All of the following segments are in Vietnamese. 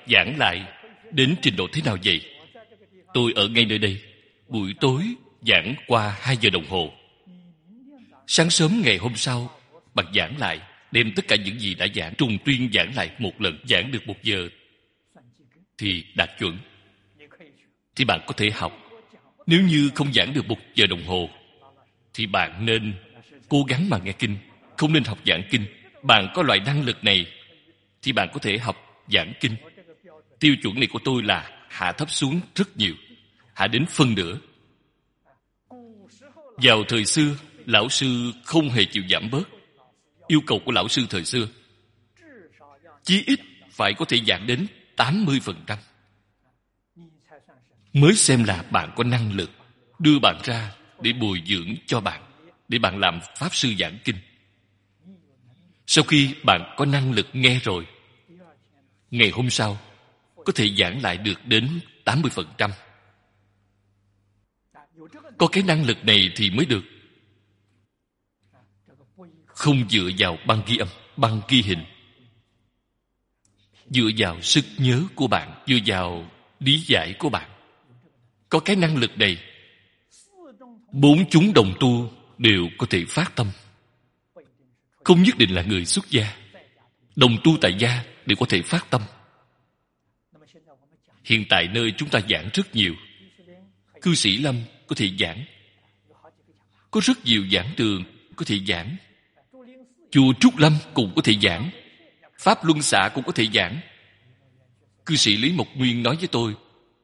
giảng lại đến trình độ thế nào vậy? Tôi ở ngay nơi đây, buổi tối giảng qua 2 giờ đồng hồ. Sáng sớm ngày hôm sau, bạn giảng lại, đem tất cả những gì đã giảng trùng tuyên giảng lại một lần, giảng được 1 giờ thì đạt chuẩn. Thì bạn có thể học. Nếu như không giảng được 1 giờ đồng hồ thì bạn nên cố gắng mà nghe kinh, không nên học giảng kinh. Bạn có loại năng lực này thì bạn có thể học giảng kinh. Tiêu chuẩn này của tôi là hạ thấp xuống rất nhiều, hạ đến phân nửa. Vào thời xưa, lão sư không hề chịu giảm bớt. Yêu cầu của lão sư thời xưa chí ít phải có thể giảng đến 80%, mới xem là bạn có năng lực đưa bạn ra để bồi dưỡng cho bạn, để bạn làm pháp sư giảng kinh. Sau khi bạn có năng lực nghe rồi, ngày hôm sau có thể giảng lại được đến 80%. Có cái năng lực này thì mới được. Không dựa vào băng ghi âm, băng ghi hình, dựa vào sức nhớ của bạn, dựa vào lý giải của bạn. Có cái năng lực này, 4 chúng đồng tu đều có thể phát tâm. Không nhất định là người xuất gia, đồng tu tại gia đều có thể phát tâm. Hiện tại nơi chúng ta giảng rất nhiều. Cư Sĩ Lâm có thể giảng, có rất nhiều giảng đường có thể giảng. Chùa Trúc Lâm cũng có thể giảng, Pháp Luân Xạ cũng có thể giảng. Cư sĩ Lý Mộc Nguyên nói với tôi,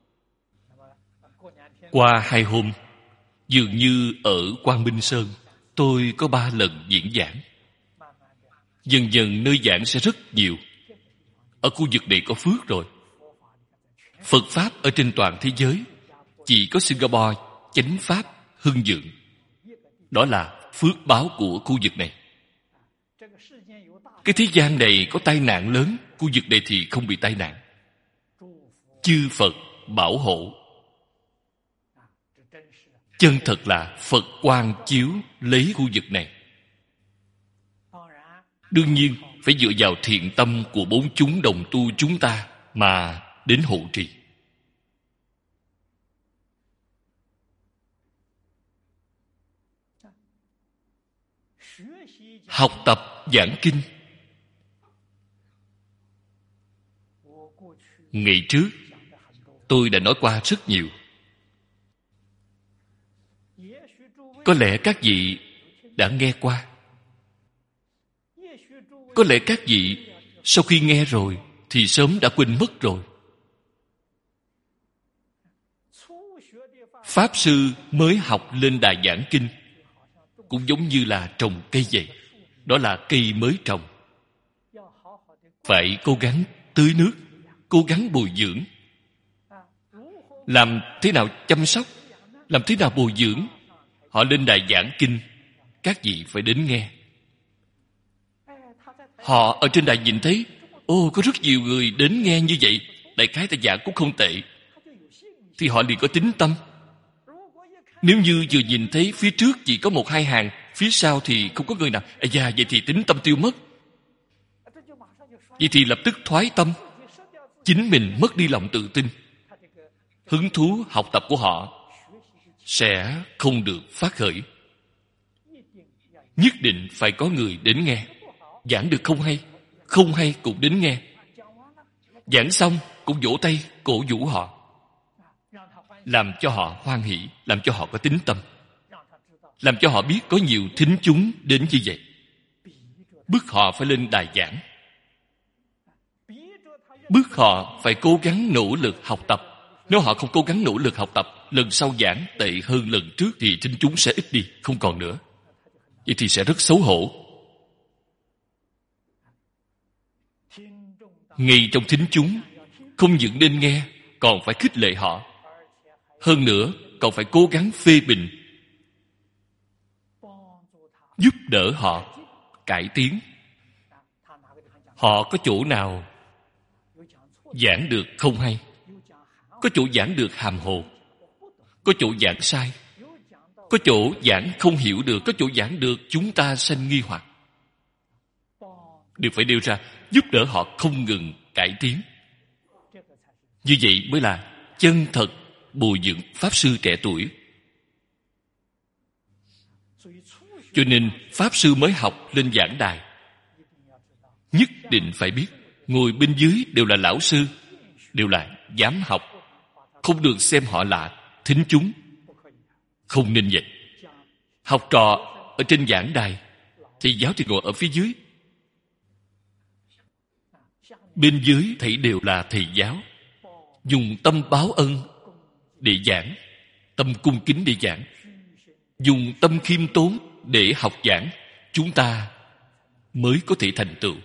qua 2 hôm, dường như ở Quang Minh Sơn, tôi có 3 lần diễn giảng. Dần dần nơi giảng sẽ rất nhiều. Ở khu vực này có phước rồi. Phật Pháp ở trên toàn thế giới, chỉ có Singapore chánh Pháp hưng vượng. Đó là phước báo của khu vực này. Cái thế gian này có tai nạn lớn, khu vực này thì không bị tai nạn. Chư Phật bảo hộ. Chân thật là Phật quang chiếu lấy khu vực này. Đương nhiên phải dựa vào thiện tâm của 4 chúng đồng tu chúng ta mà đến hộ trì. Học tập giảng kinh. Ngày trước tôi đã nói qua rất nhiều. Có lẽ các vị đã nghe qua. Có lẽ các vị sau khi nghe rồi thì sớm đã quên mất rồi. Pháp sư mới học lên đài giảng kinh cũng giống như là trồng cây vậy. Đó là cây mới trồng. Phải cố gắng tưới nước, cố gắng bồi dưỡng. Làm thế nào chăm sóc, làm thế nào bồi dưỡng. Họ lên đài giảng kinh, các vị phải đến nghe. Họ ở trên đài nhìn thấy, có rất nhiều người đến nghe như vậy, đại khái ta giảng cũng không tệ, thì họ liền có tín tâm. Nếu như vừa nhìn thấy phía trước chỉ có 1-2 hàng, phía sau thì không có người nào, vậy thì tín tâm tiêu mất. Vậy thì lập tức thoái tâm, chính mình mất đi lòng tự tin. Hứng thú học tập của họ sẽ không được phát khởi. Nhất định phải có người đến nghe. Giảng được không hay cũng đến nghe. Giảng xong cũng vỗ tay cổ vũ họ, làm cho họ hoan hỷ, làm cho họ có tín tâm, làm cho họ biết có nhiều thính chúng đến như vậy. Bức họ phải lên đài giảng, bức họ phải cố gắng nỗ lực học tập. Nếu họ không cố gắng nỗ lực học tập, lần sau giảng tệ hơn lần trước thì thính chúng sẽ ít đi, không còn nữa. Vậy thì sẽ rất xấu hổ. Ngay trong thính chúng, không những nên nghe, còn phải khích lệ họ. Hơn nữa, còn phải cố gắng phê bình, giúp đỡ họ cải tiến. Họ có chỗ nào giảng được không hay, có chỗ giảng được hàm hồ, có chỗ giảng sai, có chỗ giảng không hiểu được, có chỗ giảng được chúng ta sanh nghi hoặc, đều phải nêu ra, giúp đỡ họ không ngừng cải tiến. Như vậy mới là chân thật bồi dưỡng Pháp Sư trẻ tuổi. Cho nên Pháp Sư mới học lên giảng đài, nhất định phải biết ngồi bên dưới đều là lão sư, đều là dám học, không được xem họ là thính chúng. Không nên vậy. Học trò ở trên giảng đài, thầy giáo thì ngồi ở phía dưới. Bên dưới thầy đều là thầy giáo, dùng tâm báo ân để giảng, tâm cung kính để giảng, dùng tâm khiêm tốn để học giảng, chúng ta mới có thể thành tựu.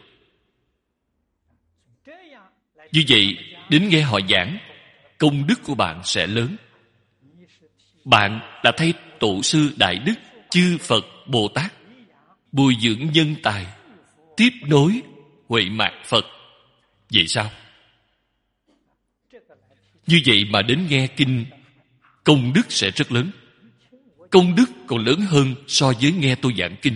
Như vậy, đến nghe họ giảng, công đức của bạn sẽ lớn. Bạn là thay Tổ sư Đại Đức, chư Phật, Bồ Tát bồi dưỡng nhân tài, tiếp nối huệ mạc Phật. Vậy sao? Như vậy mà đến nghe kinh, công đức sẽ rất lớn. Công đức còn lớn hơn so với nghe tôi giảng kinh.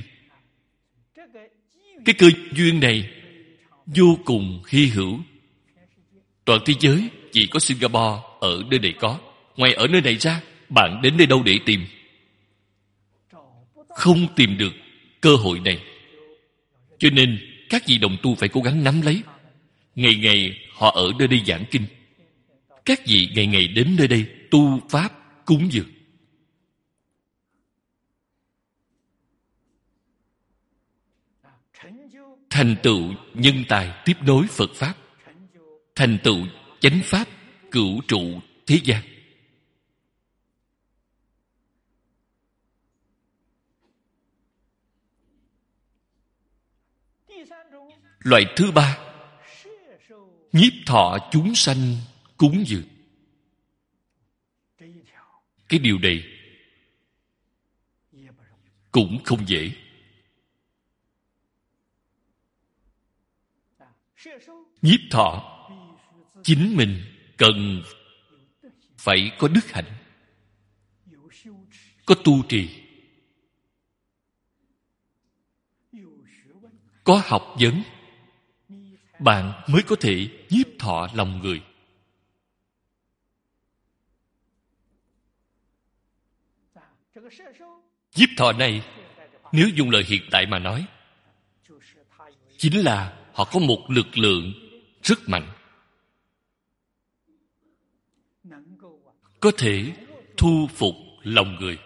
Cái cơ duyên này vô cùng hy hữu. Toàn thế giới chỉ có Singapore ở nơi này có. Ngoài ở nơi này ra, bạn đến nơi đâu để tìm? Không tìm được cơ hội này. Cho nên các vị đồng tu phải cố gắng nắm lấy. Ngày ngày họ ở nơi đây giảng kinh, các vị ngày ngày đến nơi đây tu pháp cúng dường. Thành tựu nhân tài tiếp nối Phật pháp, thành tựu chánh pháp cửu trụ thế gian. Loại thứ ba, nhiếp thọ chúng sanh cúng dường. Cái điều này cũng không dễ. Nhiếp thọ chính mình cần phải có đức hạnh, có tu trì, có học vấn, bạn mới có thể nhiếp thọ lòng người. Nhiếp thọ này, nếu dùng lời hiện tại mà nói, chính là họ có một lực lượng rất mạnh, có thể thu phục lòng người.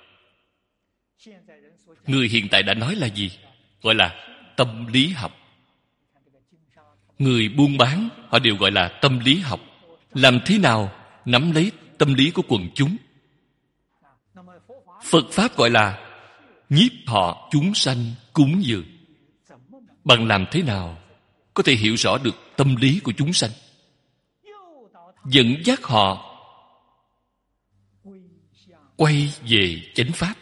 Người hiện tại đã nói là gì? Gọi là tâm lý học. Người buôn bán, họ đều gọi là tâm lý học. Làm thế nào nắm lấy tâm lý của quần chúng? Phật Pháp gọi là nhiếp thọ chúng sanh cúng dường. Bạn làm thế nào có thể hiểu rõ được tâm lý của chúng sanh, dẫn dắt họ quay về chánh pháp?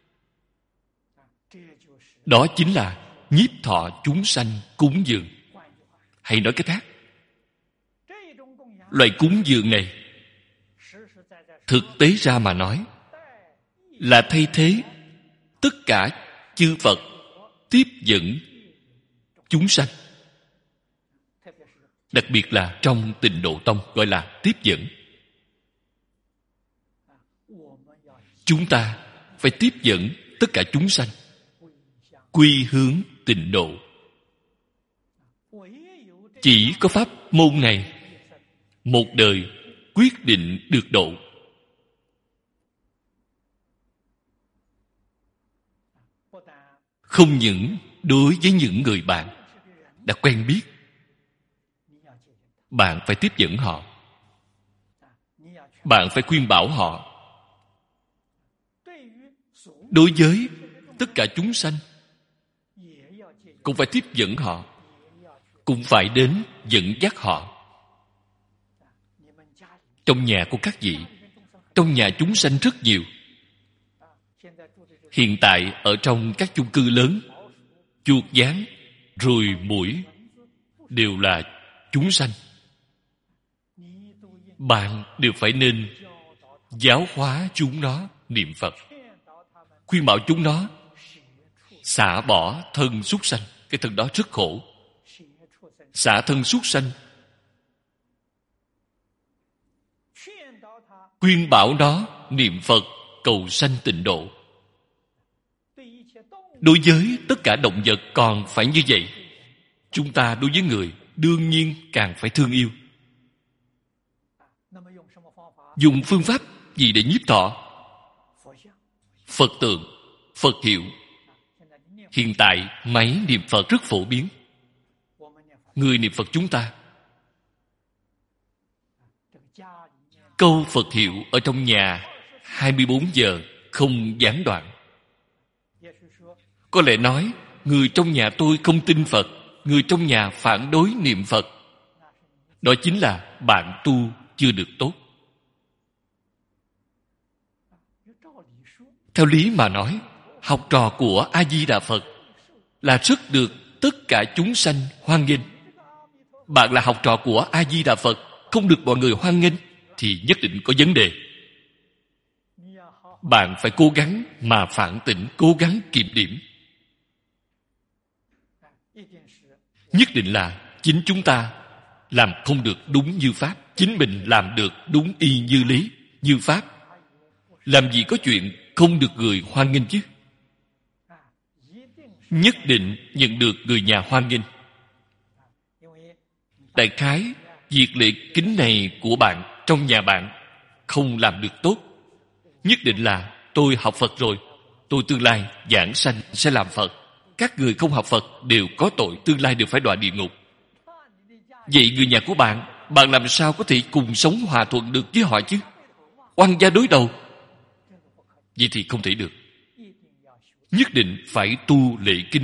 Đó chính là nhiếp thọ chúng sanh cúng dường. Hay nói cách khác, loại cúng dường này thực tế ra mà nói là thay thế tất cả chư Phật tiếp dẫn chúng sanh. Đặc biệt là trong Tịnh Độ Tông gọi là tiếp dẫn. Chúng ta phải tiếp dẫn tất cả chúng sanh quy hướng tịnh độ. Chỉ có pháp môn này một đời quyết định được độ. Không những đối với những người bạn đã quen biết, bạn phải tiếp dẫn họ, bạn phải khuyên bảo họ. Đối với tất cả chúng sanh cũng phải tiếp dẫn họ, cũng phải đến dẫn dắt họ. Trong nhà của các vị, trong nhà chúng sanh rất nhiều. Hiện tại ở trong các chung cư lớn, chuột gián, ruồi muỗi đều là chúng sanh. Bạn đều phải nên giáo hóa chúng nó niệm Phật, khuyên bảo chúng nó xả bỏ thân súc sanh. Cái thân đó rất khổ. Xả thân súc sanh khuyên bảo nó niệm Phật cầu sanh tịnh độ. Đối với tất cả động vật còn phải như vậy. Chúng ta đối với người đương nhiên càng phải thương yêu. Dùng phương pháp gì để nhiếp thọ? Phật tượng, Phật hiệu. Hiện tại máy niệm Phật rất phổ biến. Người niệm Phật chúng ta, câu Phật hiệu ở trong nhà 24 giờ không gián đoạn. Có lẽ nói, người trong nhà tôi không tin Phật, người trong nhà phản đối niệm Phật. Đó chính là bạn tu chưa được tốt. Theo lý mà nói, học trò của A-di-đà Phật là rất được tất cả chúng sanh hoan nghênh. Bạn là học trò của A-di-đà Phật, không được mọi người hoan nghênh thì nhất định có vấn đề. Bạn phải cố gắng mà phản tỉnh, cố gắng kiểm điểm. Nhất định là chính chúng ta làm không được đúng như Pháp, chính mình làm được đúng y như lý, như Pháp. Làm gì có chuyện không được người hoan nghênh chứ? Nhất định nhận được người nhà hoan nghênh. Đại khái, việc lễ kính này của bạn trong nhà bạn không làm được tốt. Nhất định là tôi học Phật rồi, tôi tương lai giảng sanh sẽ làm Phật. Các người không học Phật đều có tội, tương lai đều phải đọa địa ngục. Vậy người nhà của bạn, bạn làm sao có thể cùng sống hòa thuận được với họ chứ? Oan gia đối đầu. Vậy thì không thể được. Nhất định phải tu lễ kính.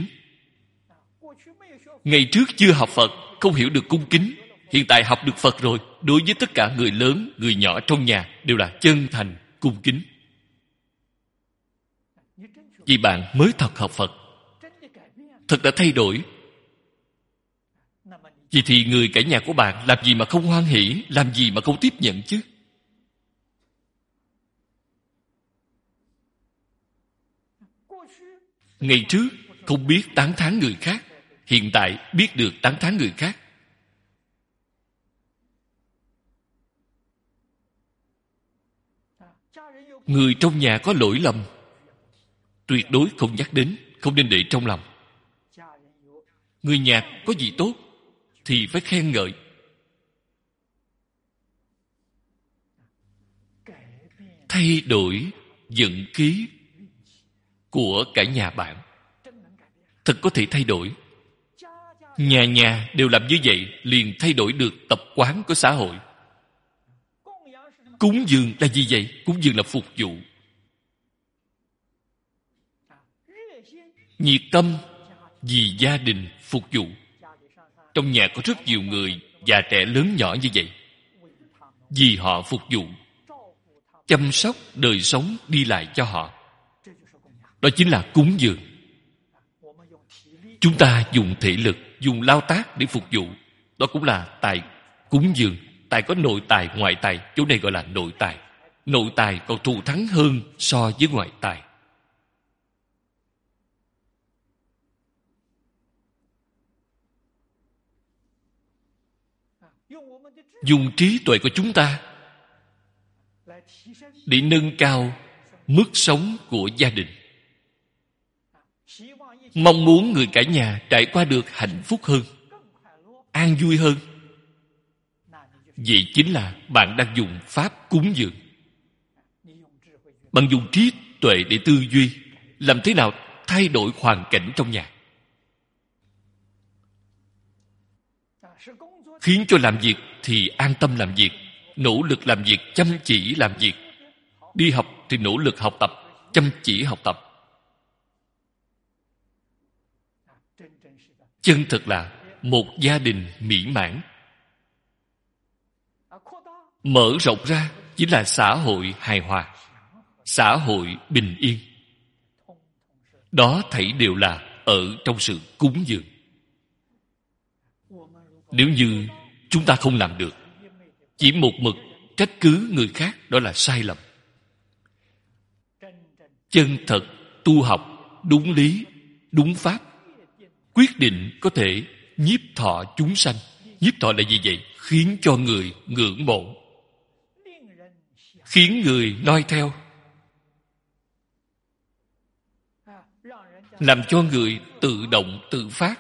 Ngày trước chưa học Phật, không hiểu được cung kính. Hiện tại học được Phật rồi, đối với tất cả người lớn, người nhỏ trong nhà đều là chân thành, cung kính. Vì bạn mới thật học Phật, thật đã thay đổi. Vậy thì người cả nhà của bạn làm gì mà không hoan hỷ, làm gì mà không tiếp nhận chứ? Ngày trước không biết tán thán người khác, hiện tại biết được tán thán người khác. Người trong nhà có lỗi lầm, tuyệt đối không nhắc đến, không nên để trong lòng. Người nhà có gì tốt thì phải khen ngợi. Thay đổi vận khí của cả nhà bạn, thật có thể thay đổi. Nhà nhà đều làm như vậy, liền thay đổi được tập quán của xã hội. Cúng dường là gì vậy? Cúng dường là phục vụ. Nhiệt tâm vì gia đình phục vụ. Trong nhà có rất nhiều người già trẻ lớn nhỏ như vậy, vì họ phục vụ, chăm sóc đời sống đi lại cho họ. Đó chính là cúng dường. Chúng ta dùng thể lực, dùng lao tác để phục vụ, đó cũng là tài cúng dường. Tài có nội tài, ngoại tài. Chỗ này gọi là nội tài. Nội tài còn thù thắng hơn so với ngoại tài. Dùng trí tuệ của chúng ta để nâng cao mức sống của gia đình. Mong muốn người cả nhà trải qua được hạnh phúc hơn, an vui hơn. Vậy chính là bạn đang dùng pháp cúng dường. Bạn dùng trí tuệ để tư duy, làm thế nào thay đổi hoàn cảnh trong nhà, khiến cho làm việc thì an tâm làm việc, nỗ lực làm việc, chăm chỉ làm việc. Đi học thì nỗ lực học tập, chăm chỉ học tập. Chân thật là một gia đình mỹ mãn. Mở rộng ra chính là xã hội hài hòa, xã hội bình yên. Đó thảy đều là ở trong sự cúng dường. Nếu như chúng ta không làm được, chỉ một mực trách cứ người khác, đó là sai lầm. Chân thật tu học đúng lý, đúng pháp, quyết định có thể nhiếp thọ chúng sanh. Nhiếp thọ là gì vậy? Khiến cho người ngưỡng mộ, khiến người noi theo, làm cho người tự động tự phát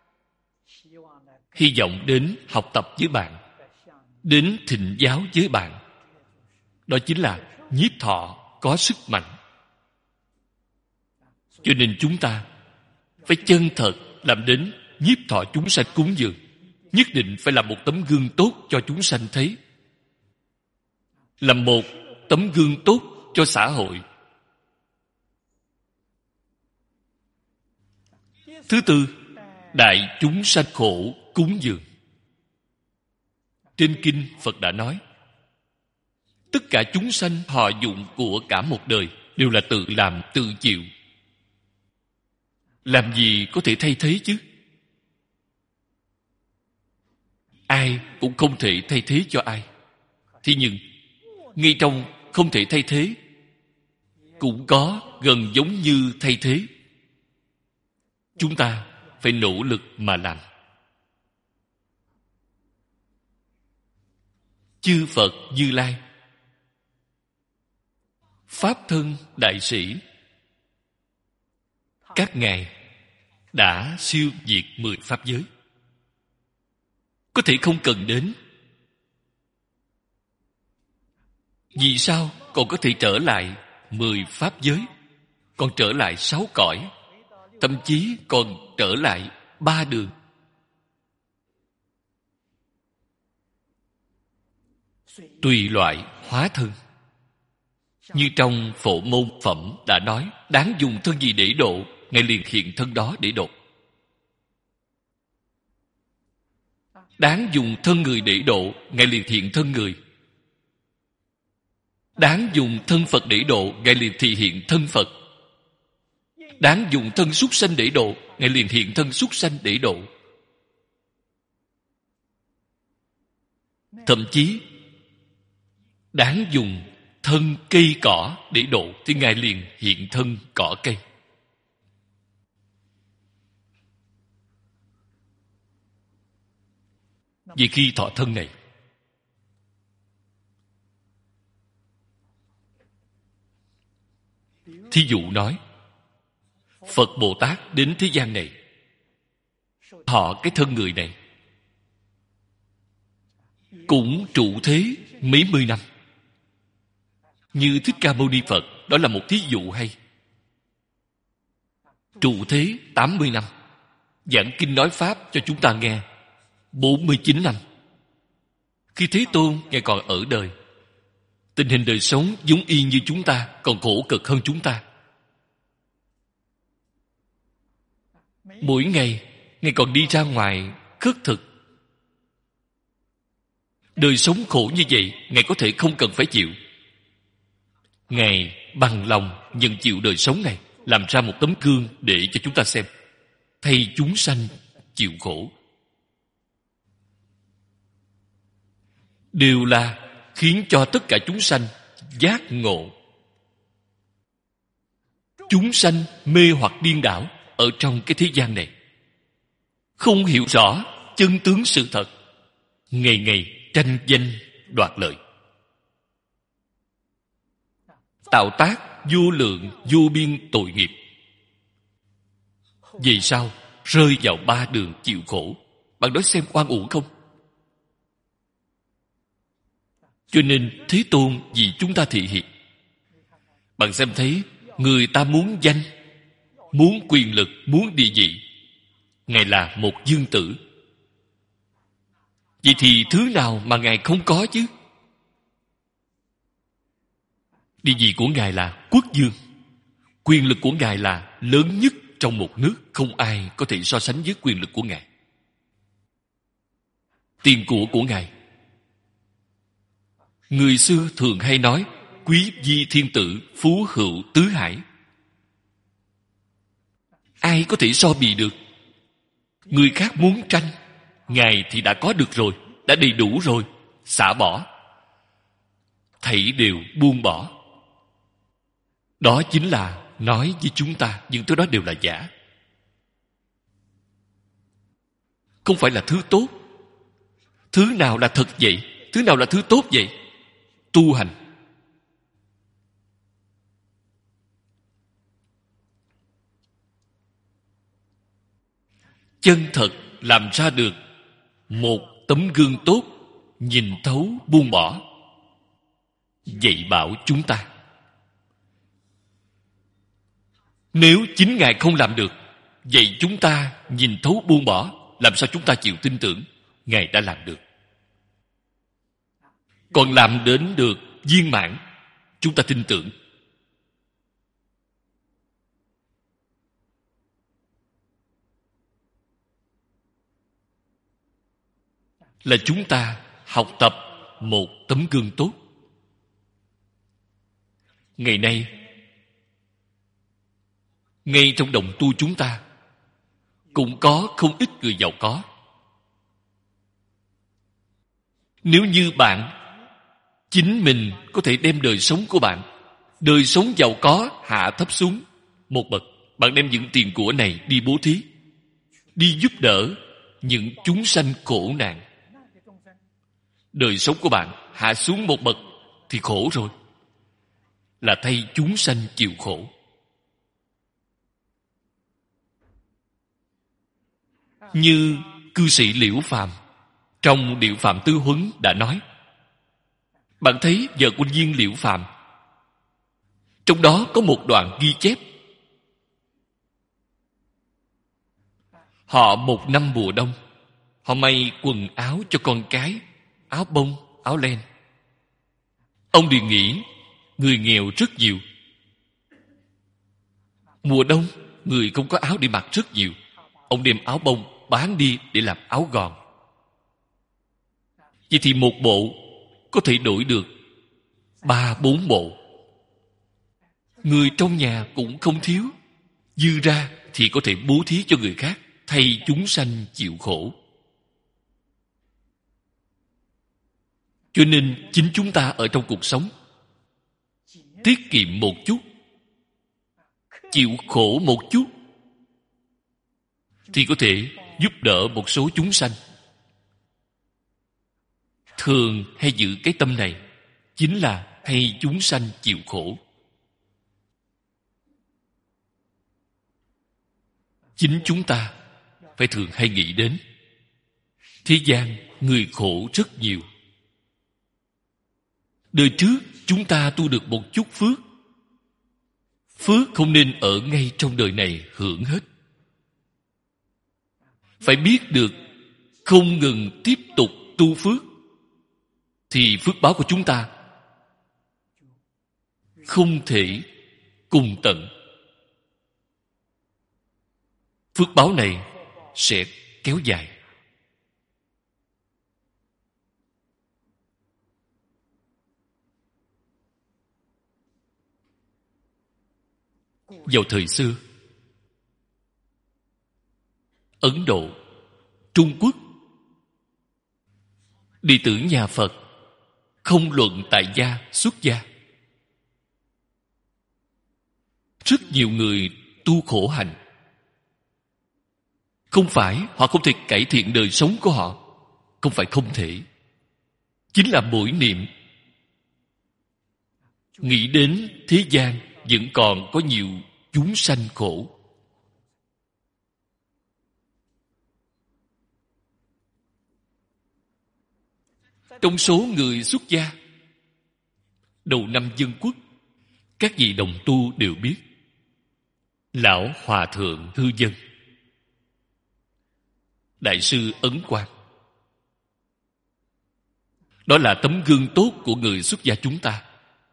hy vọng đến học tập với bạn, đến thịnh giáo với bạn. Đó chính là nhiếp thọ có sức mạnh. Cho nên chúng ta phải chân thật làm đến nhiếp thọ chúng sanh cúng dường. Nhất định phải làm một tấm gương tốt cho chúng sanh thấy, làm một tấm gương tốt cho xã hội. Thứ tư, đại chúng sanh khổ cúng dường. Trên kinh Phật đã nói, tất cả chúng sanh thọ dụng của cả một đời đều là tự làm tự chịu. Làm gì có thể thay thế chứ? Ai cũng không thể thay thế cho ai. Thế nhưng ngay trong không thể thay thế cũng có gần giống như thay thế. Chúng ta phải nỗ lực mà làm. Chư Phật Như Lai, Pháp thân đại sĩ, các ngài đã siêu diệt 10 pháp giới. Có thể không cần đến. Vì sao còn có thể trở lại 10 pháp giới, còn trở lại 6 cõi, thậm chí còn trở lại 3 đường? Tùy loại hóa thân. Như trong Phổ Môn Phẩm đã nói, đáng dùng thân gì để độ, ngài liền hiện thân đó để độ. Đáng dùng thân người để độ, ngài liền hiện thân người. Đáng dùng thân Phật để độ, ngài liền thị hiện thân Phật. Đáng dùng thân súc sanh để độ, ngài liền hiện thân súc sanh để độ. Thậm chí đáng dùng thân cây cỏ để độ, thì ngài liền hiện thân cỏ cây. Vì khi thọ thân này, thí dụ nói, Phật Bồ Tát đến thế gian này, thọ cái thân người này, cũng trụ thế mấy mươi năm. Như Thích Ca Mâu Ni Phật, đó là một thí dụ hay. Trụ thế 80 năm, giảng kinh nói Pháp cho chúng ta nghe 49 năm. Khi Thế Tôn ngài còn ở đời, tình hình đời sống giống y như chúng ta, còn khổ cực hơn chúng ta. Mỗi ngày ngài còn đi ra ngoài khất thực. Đời sống khổ như vậy, ngài có thể không cần phải chịu. Ngài bằng lòng nhận chịu đời sống này, làm ra một tấm gương để cho chúng ta xem, thay chúng sanh chịu khổ. Đều là khiến cho tất cả chúng sanh giác ngộ. Chúng sanh mê hoặc điên đảo ở trong cái thế gian này, không hiểu rõ chân tướng sự thật, ngày ngày tranh danh đoạt lợi, tạo tác vô lượng vô biên tội nghiệp. Vì sao rơi vào 3 đường chịu khổ? Bạn nói xem oan uổng không? Cho nên Thế Tôn vì chúng ta thị hiện. Bạn xem thấy người ta muốn danh, muốn quyền lực, muốn địa vị, ngài là một dương tử. Vậy thì thứ nào mà ngài không có chứ? Địa vị của ngài là quốc dương, quyền lực của ngài là lớn nhất trong một nước, không ai có thể so sánh với quyền lực của ngài. Tiền của ngài, người xưa thường hay nói quý vi thiên tử, phú hữu tứ hải. Ai có thể so bì được? Người khác muốn tranh, ngài thì đã có được rồi, đã đầy đủ rồi, xả bỏ, thảy đều buông bỏ. Đó chính là nói với chúng ta những thứ đó đều là giả, không phải là thứ tốt. Thứ nào là thật vậy? Thứ nào là thứ tốt vậy? Tu hành. chân thật làm ra được một tấm gương tốt, nhìn thấu buông bỏ, dạy bảo chúng ta. Nếu chính Ngài không làm được, vậy chúng ta nhìn thấu buông bỏ, làm sao chúng ta chịu tin tưởng Ngài đã làm được? Còn làm đến được viên mãn, chúng ta tin tưởng. Là chúng ta học tập một tấm gương tốt. Ngày nay, ngay trong đồng tu chúng ta cũng có không ít người giàu có. Nếu như bạn chính mình có thể đem đời sống của bạn, đời sống giàu có hạ thấp xuống một bậc, bạn đem những tiền của này đi bố thí, đi giúp đỡ những chúng sanh khổ nạn, đời sống của bạn hạ xuống một bậc thì khổ rồi, là thay chúng sanh chịu khổ. Như cư sĩ Liễu Phàm trong Điệu Phạm Tư Huấn đã nói, bạn thấy vợ của viên Liễu Phàm, trong đó có một đoạn ghi chép, họ một năm mùa đông, họ may quần áo cho con cái, áo bông, áo len. Ông đều nghĩ người nghèo rất nhiều, mùa đông người không có áo để mặc rất nhiều, ông đem áo bông bán đi để làm áo gòn. Vậy thì một bộ có thể đổi được 3-4 bộ. Người trong nhà cũng không thiếu, dư ra thì có thể bố thí cho người khác, thay chúng sanh chịu khổ. Cho nên chính chúng ta ở trong cuộc sống tiết kiệm một chút, chịu khổ một chút, thì có thể giúp đỡ một số chúng sanh. Thường hay giữ cái tâm này, chính là thay chúng sanh chịu khổ. Chính chúng ta phải thường hay nghĩ đến, thế gian người khổ rất nhiều. Đời trước chúng ta tu được một chút phước, phước không nên ở ngay trong đời này hưởng hết. Phải biết được không ngừng tiếp tục tu phước, thì phước báo của chúng ta không thể cùng tận. Phước báo này sẽ kéo dài. Vào thời xưa, Ấn Độ, Trung Quốc, đệ tử nhà Phật không luận tại gia, xuất gia, rất nhiều người tu khổ hạnh. Không phải họ không thể cải thiện đời sống của họ, không phải không thể, chính là mỗi niệm nghĩ đến thế gian vẫn còn có nhiều chúng sanh khổ. Trong số người xuất gia, đầu năm Dân Quốc, các vị đồng tu đều biết Lão Hòa Thượng Hư Dân, Đại sư Ấn Quang. Đó là tấm gương tốt của người xuất gia chúng ta.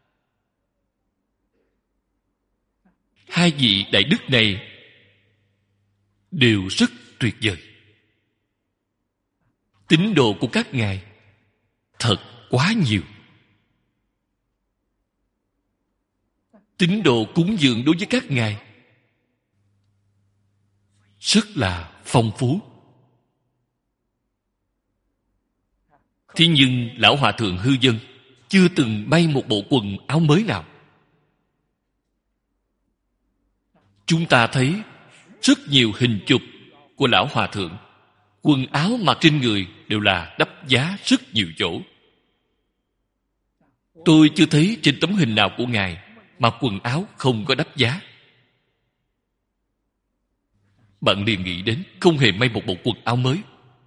Hai vị đại đức này đều rất tuyệt vời. Tín đồ của các ngài thật quá nhiều. Tín đồ cúng dường đối với các ngài rất là phong phú. Thế nhưng Lão Hòa Thượng Hư Dân chưa từng may một bộ quần áo mới nào. Chúng ta thấy rất nhiều hình chụp của Lão Hòa Thượng, quần áo mặc trên người đều là đắp giá rất nhiều chỗ. Tôi chưa thấy trên tấm hình nào của ngài mà quần áo không có đắp giá. bạn liền nghĩ đến không hề may một bộ quần áo mới.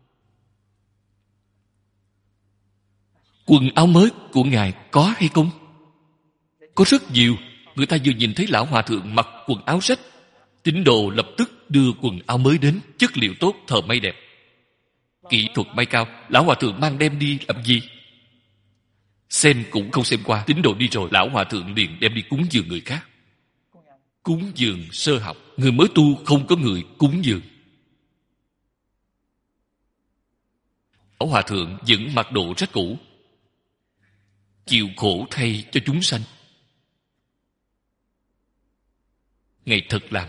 Quần áo mới của Ngài có hay không? Có rất nhiều. Người ta vừa nhìn thấy lão hòa thượng mặc quần áo rách, tín đồ lập tức đưa quần áo mới đến, chất liệu tốt, thợ may đẹp, kỹ thuật may cao. Lão hòa thượng mang đem đi làm gì? Xem cũng không xem qua. Tín đồ đi rồi, lão hòa thượng liền đem đi cúng dường người khác. Cúng dường sơ học. Người mới tu không có người cúng dường. Lão hòa thượng vẫn mặc đồ rách cũ, chịu khổ thay cho chúng sanh. Ngài thật làm.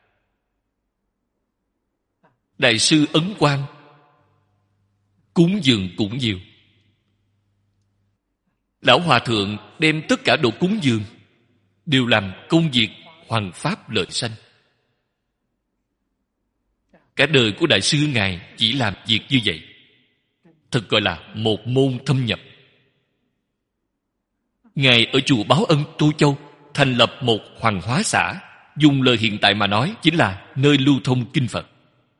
Đại sư Ấn Quang cúng dường cũng nhiều. Lão hòa thượng đem tất cả đồ cúng dường đều làm công việc hoằng pháp lợi sanh. Cả đời của đại sư Ngài chỉ làm việc như vậy, thật gọi là một môn thâm nhập. Ngài ở chùa Báo Ân Tô Châu thành lập một hoàng hóa xã, dùng lời hiện tại mà nói chính là nơi lưu thông kinh Phật.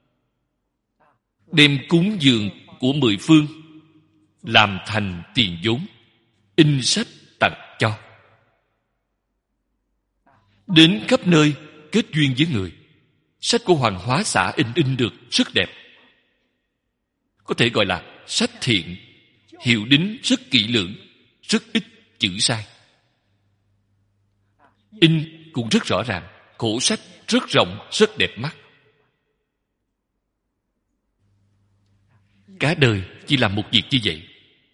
Đem cúng dường của mười phương làm thành tiền vốn, in sách tặng cho. Đến khắp nơi kết duyên với người. Sách của hoàng hóa xã in được rất đẹp, có thể gọi là sách thiện, hiệu đính rất kỹ lưỡng, rất ít chữ sai. In cũng rất rõ ràng, khổ sách rất rộng, rất đẹp mắt. Cả đời chỉ làm một việc như vậy.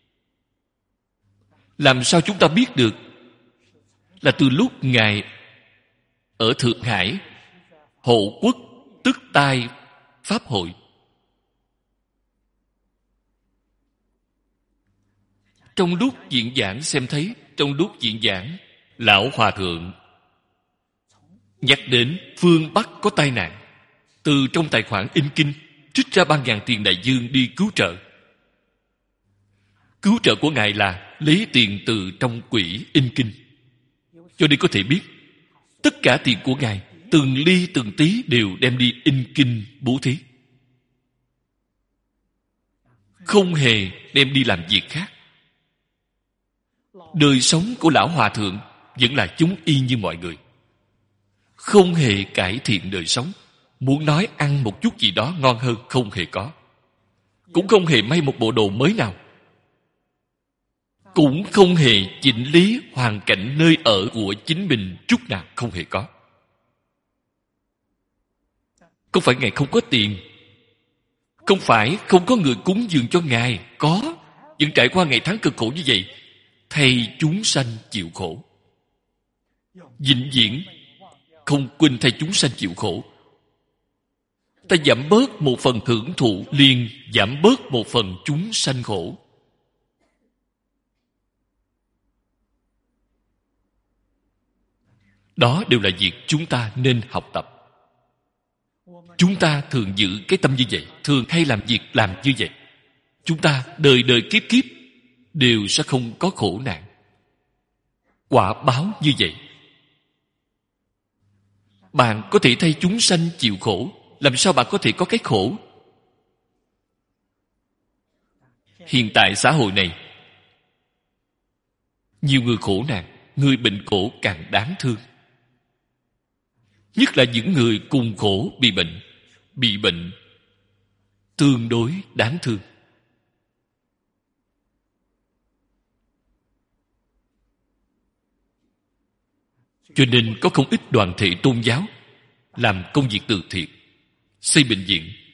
Làm sao chúng ta biết được? Là từ lúc Ngài ở Thượng Hải hộ quốc tức tai Pháp hội. Trong lúc diễn giảng xem thấy, trong lúc diễn giảng, lão hòa thượng nhắc đến phương Bắc có tai nạn, từ trong tài khoản in kinh trích ra 3.000 tiền đại dương đi cứu trợ. Cứu trợ của Ngài là lấy tiền từ trong quỹ in kinh. Cho nên có thể biết tất cả tiền của Ngài từng ly từng tí đều đem đi in kinh bố thí, không hề đem đi làm việc khác. Đời sống của lão hòa thượng vẫn là chúng y như mọi người, không hề cải thiện đời sống. Muốn nói ăn một chút gì đó ngon hơn không hề có, cũng không hề may một bộ đồ mới nào, cũng không hề chỉnh lý hoàn cảnh nơi ở của chính mình chút nào, không hề có. Không phải Ngài không có tiền, không phải không có người cúng dường cho Ngài, có, vẫn trải qua ngày tháng cực khổ như vậy, thay chúng sanh chịu khổ, vĩnh viễn không quên thay chúng sanh chịu khổ. Ta giảm bớt một phần hưởng thụ, liền giảm bớt một phần chúng sanh khổ. Đó đều là việc chúng ta nên học tập. Chúng ta thường giữ cái tâm như vậy, thường hay làm việc làm như vậy, chúng ta đời đời kiếp kiếp đều sẽ không có khổ nạn. Quả báo như vậy. Bạn có thể thay chúng sanh chịu khổ, làm sao bạn có thể có cái khổ? Hiện tại xã hội này, nhiều người khổ nạn, người bệnh khổ càng đáng thương. Nhất là những người cùng khổ bị bệnh tương đối đáng thương. Cho nên có không ít đoàn thể tôn giáo làm công việc từ thiện, xây bệnh viện,